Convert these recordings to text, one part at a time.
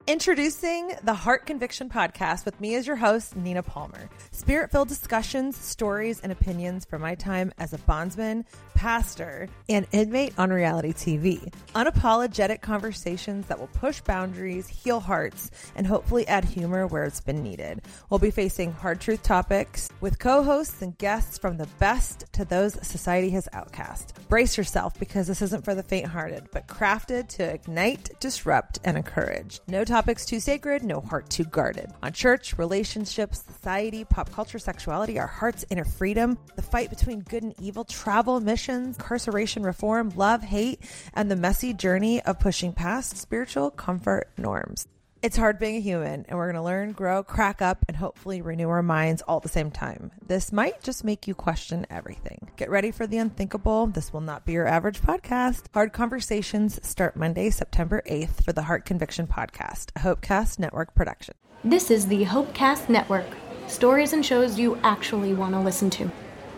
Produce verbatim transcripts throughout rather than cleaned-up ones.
Introducing the Heart Conviction Podcast with me as your host, Nina Palmer. Spirit-filled discussions, stories, and opinions from my time as a bondsman, pastor, and inmate on reality T V. Unapologetic conversations that will push boundaries, heal hearts, and hopefully add humor where it's been needed. We'll be facing hard truth topics with co-hosts and guests from the best to those society has outcast. Brace yourself because this isn't for the faint-hearted, but crafted to ignite, disrupt, and encourage. No topics too sacred, no heart too guarded. On church, relationships, society, pop culture, sexuality, our heart's inner freedom, the fight between good and evil, travel, missions, incarceration reform, love, hate, and the messy journey of pushing past spiritual comfort norms. It's hard being a human, and we're going to learn, grow, crack up, and hopefully renew our minds all at the same time. This might just make you question everything. Get ready for the unthinkable. This will not be your average podcast. Hard Conversations start Monday, September eighth for the Heart Conviction Podcast, a Hopecast Network production. This is the Hopecast Network. Stories and shows you actually want to listen to.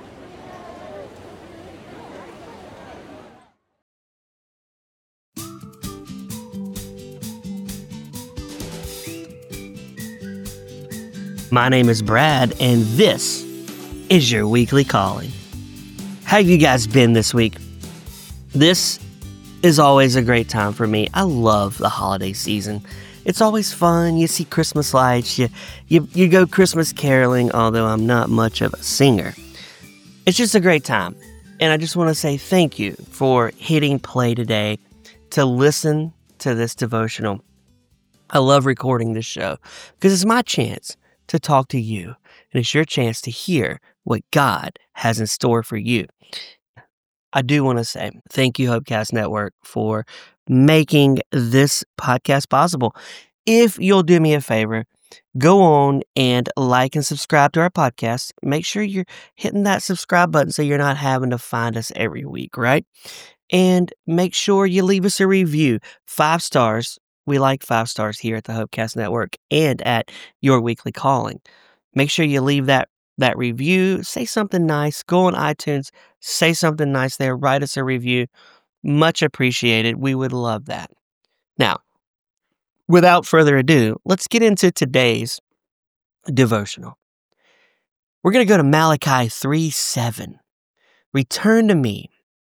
My name is Brad, and this is your weekly calling. How have you guys been this week? This is always a great time for me. I love the holiday season. It's always fun. You see Christmas lights. You, you, you go Christmas caroling, although I'm not much of a singer. It's just a great time. And I just want to say thank you for hitting play today to listen to this devotional. I love recording this show because it's my chance to talk to you, and it's your chance to hear what God has in store for you. I do want to say thank you, Hopecast Network, for making this podcast possible. If you'll do me a favor, go on and like and subscribe to our podcast. Make sure you're hitting that subscribe button so you're not having to find us every week, right? And make sure you leave us a review. Five stars. We like five stars here at the Hopecast Network and at Your Weekly Calling. Make sure you leave that, that review. Say something nice. Go on iTunes. Say something nice there. Write us a review. Much appreciated. We would love that. Now, without further ado, let's get into today's devotional. We're going to go to Malachi three seven. Return to me,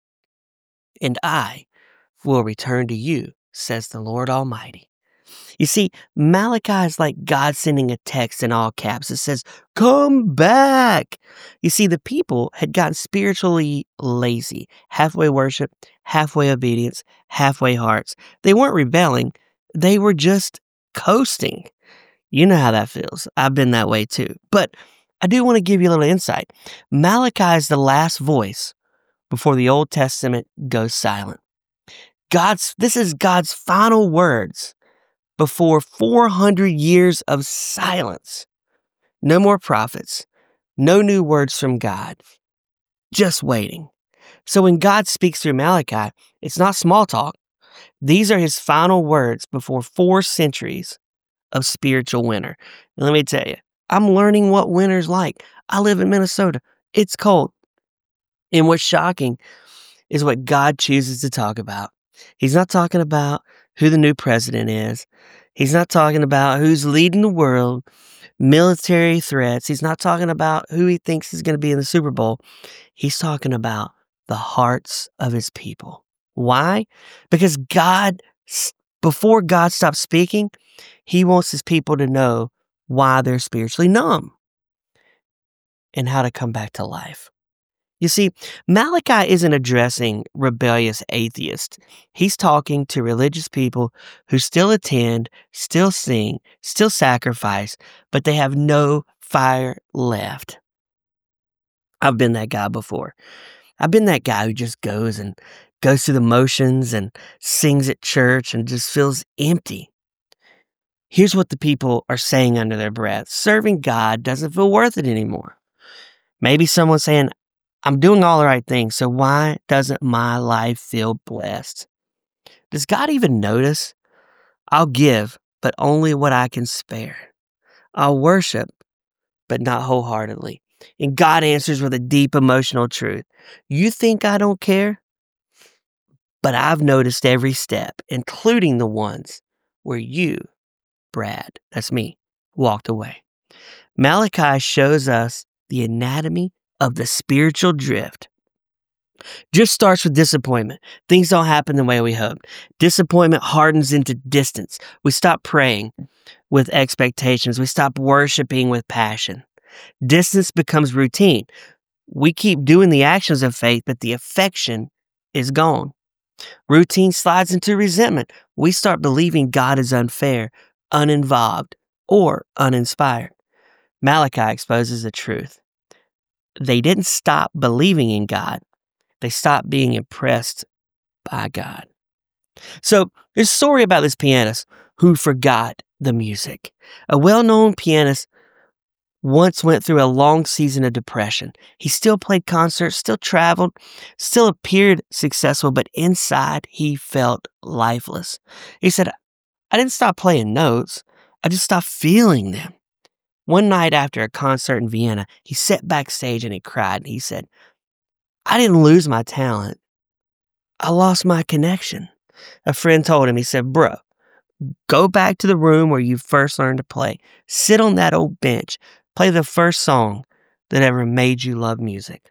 and I will return to you, says the Lord Almighty. You see, Malachi is like God sending a text in all caps. It says, come back. You see, the people had gotten spiritually lazy. Halfway worship, halfway obedience, halfway hearts. They weren't rebelling. They were just coasting. You know how that feels. I've been that way too. But I do want to give you a little insight. Malachi is the last voice before the Old Testament goes silent. God's, this is God's final words before four hundred years of silence. No more prophets, no new words from God, just waiting. So when God speaks through Malachi, it's not small talk. These are his final words before four centuries of spiritual winter. And let me tell you, I'm learning what winter's like. I live in Minnesota. It's cold. And what's shocking is what God chooses to talk about. He's not talking about who the new president is. He's not talking about who's leading the world, military threats. He's not talking about who he thinks is going to be in the Super Bowl. He's talking about the hearts of his people. Why? Because God, before God stops speaking, he wants his people to know why they're spiritually numb and how to come back to life. You see, Malachi isn't addressing rebellious atheists. He's talking to religious people who still attend, still sing, still sacrifice, but they have no fire left. I've been that guy before. I've been that guy who just goes and goes through the motions and sings at church and just feels empty. Here's what the people are saying under their breath. Serving God doesn't feel worth it anymore. Maybe someone's saying, I'm doing all the right things, so why doesn't my life feel blessed? Does God even notice? I'll give, but only what I can spare. I'll worship, but not wholeheartedly. And God answers with a deep emotional truth. You think I don't care? But I've noticed every step, including the ones where you Brad, that's me, walked away. Malachi shows us the anatomy of the spiritual drift. Drift starts with disappointment. Things don't happen the way we hoped. Disappointment hardens into distance. We stop praying with expectations. We stop worshiping with passion. Distance becomes routine. We keep doing the actions of faith, but the affection is gone. Routine slides into resentment. We start believing God is unfair, uninvolved, or uninspired. Malachi exposes the truth. They didn't stop believing in God. They stopped being impressed by God. So there's a story about this pianist who forgot the music. A well-known pianist once went through a long season of depression. He still played concerts, still traveled, still appeared successful, but inside he felt lifeless. He said, I didn't stop playing notes. I just stopped feeling them. One night after a concert in Vienna, he sat backstage and he cried. And he said, I didn't lose my talent. I lost my connection. A friend told him, he said, bro, go back to the room where you first learned to play. Sit on that old bench. Play the first song that ever made you love music.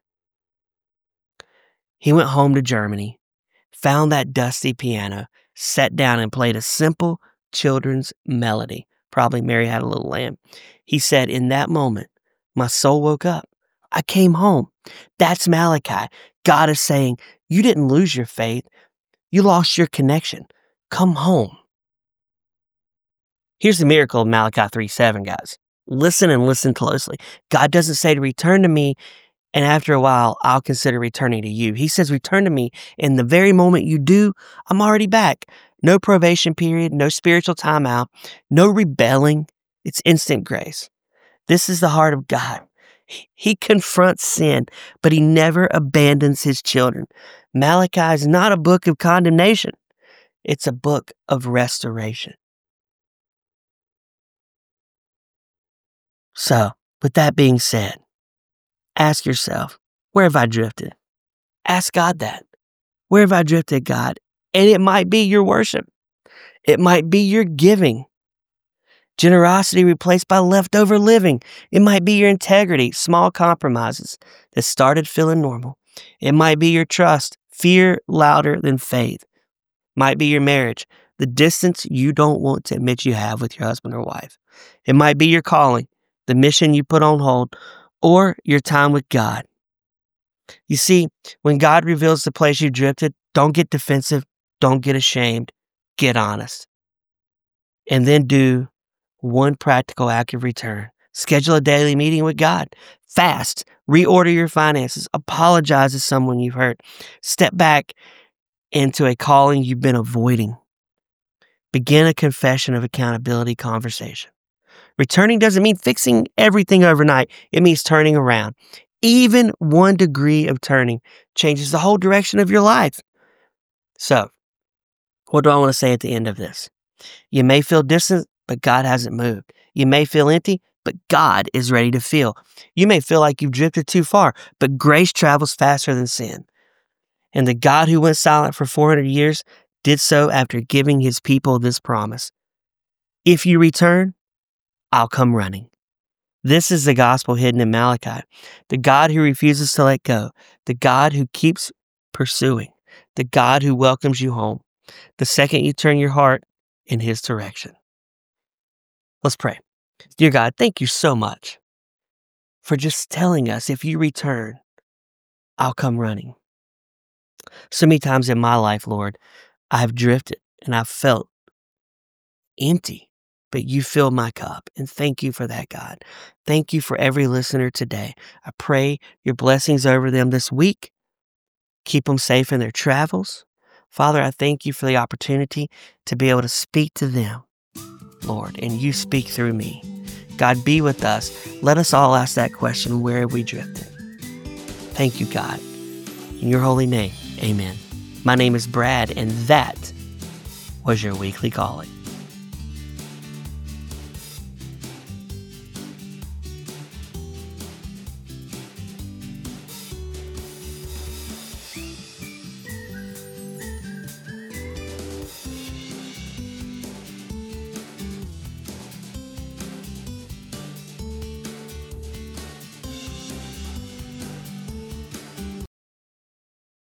He went home to Germany, found that dusty piano, sat down and played a simple children's melody, probably Mary Had a Little Lamb. He said, in that moment, my soul woke up. I came home. That's Malachi. God is saying, you didn't lose your faith. You lost your connection. Come home. Here's the miracle of Malachi three seven, guys. Listen and listen closely. God doesn't say to return to me, and after a while, I'll consider returning to you. He says, return to me. In the very moment you do, I'm already back. No probation period, no spiritual timeout, no rebelling. It's instant grace. This is the heart of God. He confronts sin, but he never abandons his children. Malachi is not a book of condemnation. It's a book of restoration. So, with that being said, ask yourself, where have I drifted? Ask God that. Where have I drifted, God? And it might be your worship. It might be your giving. Generosity replaced by leftover living. It might be your integrity, small compromises that started feeling normal. It might be your trust, fear louder than faith. Might be your marriage, the distance you don't want to admit you have with your husband or wife. It might be your calling, the mission you put on hold, or your time with God. You see, when God reveals the place you drifted, don't get defensive, don't get ashamed, get honest. And then do one practical act of return. Schedule a daily meeting with God. Fast. Reorder your finances. Apologize to someone you've hurt. Step back into a calling you've been avoiding. Begin a confession of accountability conversation. Returning doesn't mean fixing everything overnight. It means turning around. Even one degree of turning changes the whole direction of your life. So, what do I want to say at the end of this? You may feel distant, but God hasn't moved. You may feel empty, but God is ready to fill. You may feel like you've drifted too far, but grace travels faster than sin. And the God who went silent for four hundred years did so after giving his people this promise. If you return, I'll come running. This is the gospel hidden in Malachi. The God who refuses to let go. The God who keeps pursuing. The God who welcomes you home. The second you turn your heart in his direction. Let's pray. Dear God, thank you so much for just telling us if you return, I'll come running. So many times in my life, Lord, I've drifted and I've felt empty, but you filled my cup. And thank you for that, God. Thank you for every listener today. I pray your blessings over them this week. Keep them safe in their travels. Father, I thank you for the opportunity to be able to speak to them, Lord, and you speak through me. God, be with us. Let us all ask that question, where have we drifted? Thank you, God. In your holy name, amen. My name is Brad, and that was your weekly calling.